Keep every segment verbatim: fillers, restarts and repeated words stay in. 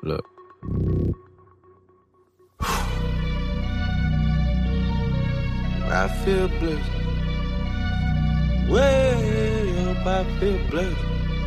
Look. I feel blessed. Way up, I feel blessed.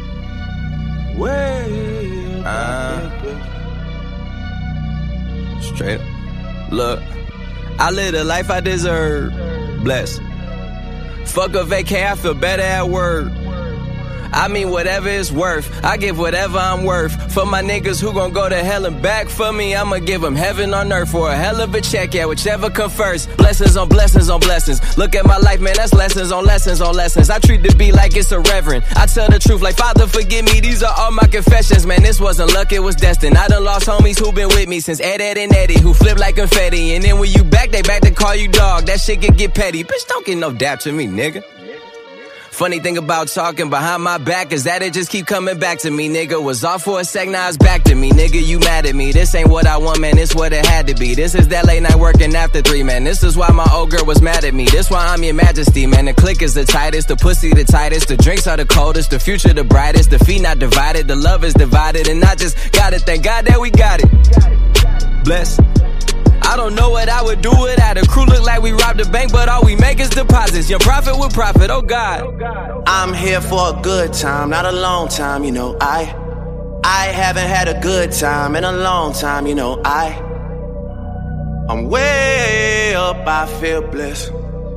Way up, uh, I feel blessed. Straight up. Look, I live the life I deserve. Blessed. Fuck a vacay, I feel better at work. I mean whatever it's worth, I give whatever I'm worth. For my niggas who gon' go to hell and back for me, I'ma give them heaven on earth for a hell of a check, yeah, whichever come first. Blessings on blessings on blessings. Look at my life, man, that's lessons on lessons on lessons. I treat the beat like it's a reverend. I tell the truth like, Father, forgive me, these are all my confessions. Man, this wasn't luck, it was destined. I done lost homies who been with me since Ed, Ed, and Eddie, who flip like confetti. And then when you back, they back to call you dog. That shit can get petty. Bitch, don't get no dap to me, nigga. Funny thing about talking behind my back is that it just keep coming back to me, nigga. Was off for a sec, now it's back to me, nigga. You mad at me? This ain't what I want, man. This what it had to be. This is that late night working after three, man. This is why my old girl was mad at me. This why I'm your majesty, man. The click is the tightest, the pussy the tightest, the drinks are the coldest, the future the brightest, the feet not divided, the love is divided, and I just gotta thank God that we got it. Bless. I don't know what I would do without a crew. Look like we robbed a bank, but all we make is deposits. Your profit with profit, oh God. I'm here for a good time, not a long time, you know. I I haven't had a good time in a long time, you know. I I'm way up, I feel blessed.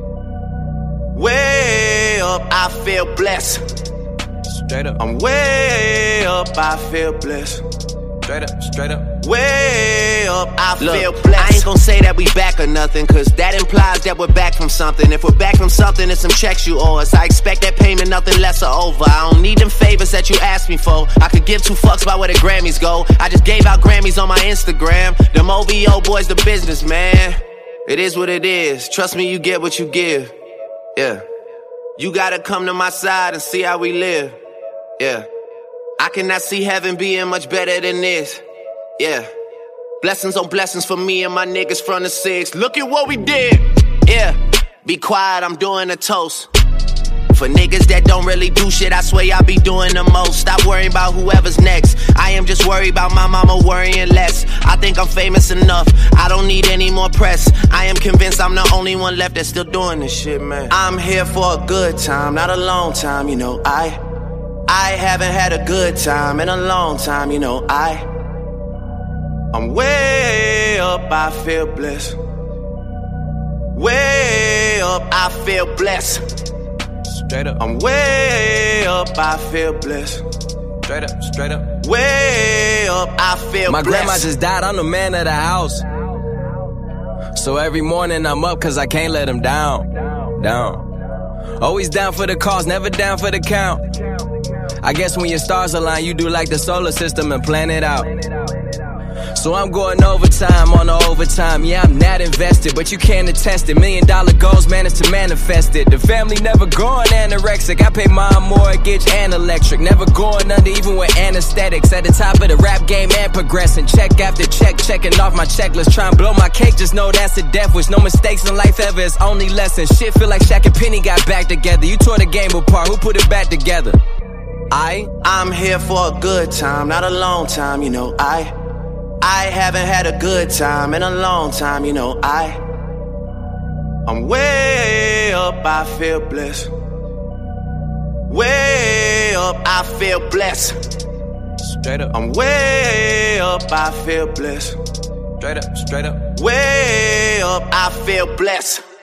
Way up, I feel blessed. Straight up. I'm way up, I feel blessed. Straight up, straight up. Way up, I Look, feel blessed. I ain't gon' say that we back or nothing, cause that implies that we're back from something. If we're back from something, it's some checks you owe us. I expect that payment, nothing less or over. I don't need them favors that you asked me for. I could give two fucks about where the Grammys go. I just gave out Grammys on my Instagram. Them O V O boys, the business, man. It is what it is. Trust me, you get what you give. Yeah. You gotta come to my side and see how we live. Yeah. I cannot see heaven being much better than this. Yeah. Blessings on blessings for me and my niggas from the six. Look at what we did. Yeah. Be quiet, I'm doing a toast. For niggas that don't really do shit, I swear y'all be doing the most. Stop worrying about whoever's next. I am just worried about my mama worrying less. I think I'm famous enough, I don't need any more press. I am convinced I'm the only one left that's still doing this shit, man. I'm here for a good time, not a long time, you know. I I haven't had a good time in a long time, you know. I I'm way up, I feel blessed. Way up, I feel blessed. Straight up. I'm way up, I feel blessed. Straight up, straight up. Way up, I feel My blessed. grandma just died, I'm the man of the house. So every morning I'm up cause I can't let him down. Down. Always down for the cause, never down for the count. I guess when your stars align, you do like the solar system and plan it out. So I'm going overtime on the overtime. Yeah, I'm not invested, but you can't attest it. Million dollar goals managed to manifest it. The family never going anorexic. I pay my mortgage and electric. Never going under even with anesthetics. At the top of the rap game and progressing. Check after check, checking off my checklist. Try and blow my cake, just know that's a death wish. No mistakes in life ever, it's only lessons. Shit feel like Shaq and Penny got back together. You tore the game apart, who put it back together? I I'm here for a good time, not a long time, you know. I I haven't had a good time in a long time, you know. I I'm way up, I feel blessed. Way up, I feel blessed. Straight up. I'm way up, I feel blessed. Straight up, straight up. Way up, I feel blessed.